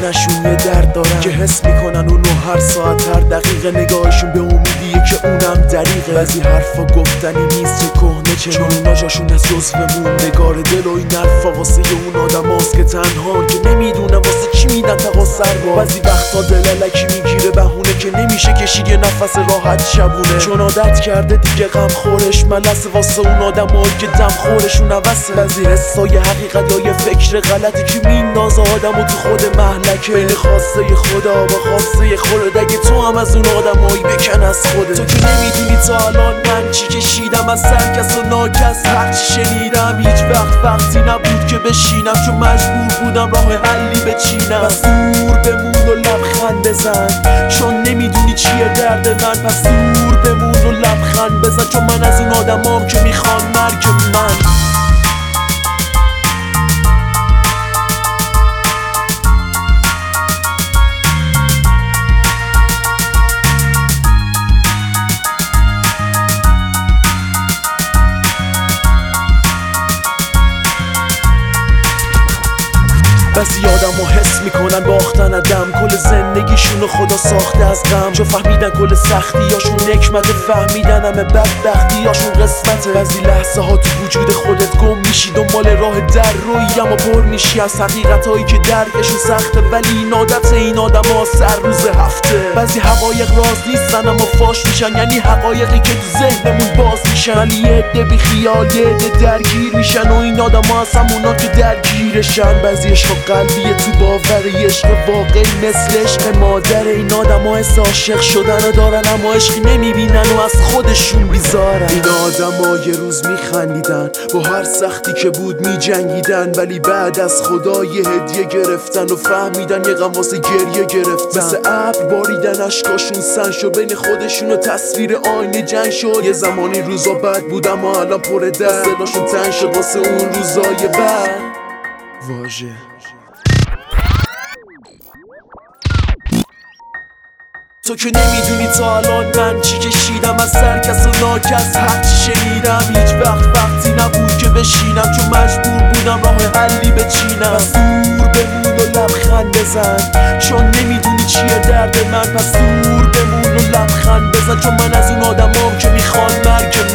سینه‌شون یه درد دارن که حس میکنن اونو هر ساعت هر دقیقه نگاهشون به امیدیه که اونم دریغه. بعضی حرفا گفتنی نیست چه کهنه چه چون اونا جاشون از جزومون نگار دل و این حرفا واسه اون آدم هاست که تنهان که نمیدونم واسه چی میدن تقاصر با. بعضی وقتا دل الکی میگیره بهونه که نمیشه کشید یه نفس راحت شبونه چون عادت کرده دیگه غم خورش ملسه واسه اون آدم هایی که دم خورشون عوضه. بعضی حسای حقیقت یا یه فکر غلطی که میندازه آدم و تو خود محلکه بین خواسته خدا با خواسته خودت. اگه تو هم از اون آدمایی بکن از خودت. تو که نمیدونی تا الان من چی کشیدم از سرکس و ناکس هرچی شنیدم هیچ وقتی نبود که بشینم چون مجبور بودم راه حلی بچینم. پس دور بمون و لبخند بزن چون نمیدونی چیه درد من. پس دور بمون و لبخند بزن چون من از اون آدمام که میخوان مرگ من. بعضی آدم‌ها حس میکنن باختن دم کل زندگیشونو خدا ساخته از غم چون فهمیدن کل سختیاشون نکمت فهمیدن همه بدبختیاشون قسمته. بعضی لحظه ها تو وجود خودت گم میشی دنبال راه در روی اما پر میشی از حقیقتایی که درکشون سخته ولی این عادت این آدم‌ها سر روز هفته. بعضی حقایق راز نیستن اما فاش میشن یعنی حقایقی که تو ذهنمون باز میشن ولی یه عده بی خیال یه عده درگیر میشن و این آدم‌ها از همونا که درگیرشن. بعضی عشق قلبیه تو باور یه عشق واقعی مثل عشق مادر. این آدم ها حس عاشق شدن رو دارن اما عشقی نمیبینن و از خودشون بیزارن. این آدم ها یه روز میخندیدن با هر سختی که بود میجنگیدن ولی بعد از خدا یه هدیه گرفتن و فهمیدن یه غم واسه گریه گرفتن. مثل ابر باریدن اشکاشون سن شد بین خودشون و تصویر آینه جنگ شد. یه زمانی روزا بد بود اما الان پر درد دلاشون تنگ شد واسه اون روزای بد. واژه تو که نمیدونی تا الان من چی کشیدم از سرکس و ناکس هرچی شنیدم هیچ وقتی نبود که بشینم چون مجبور بودم راه حلی بچینم. پس دور بمون و لبخند بزن چون نمیدونی چیه درد من. پس دور بمون و لبخند بزن چون من از اون آدمام که میخوان مرگ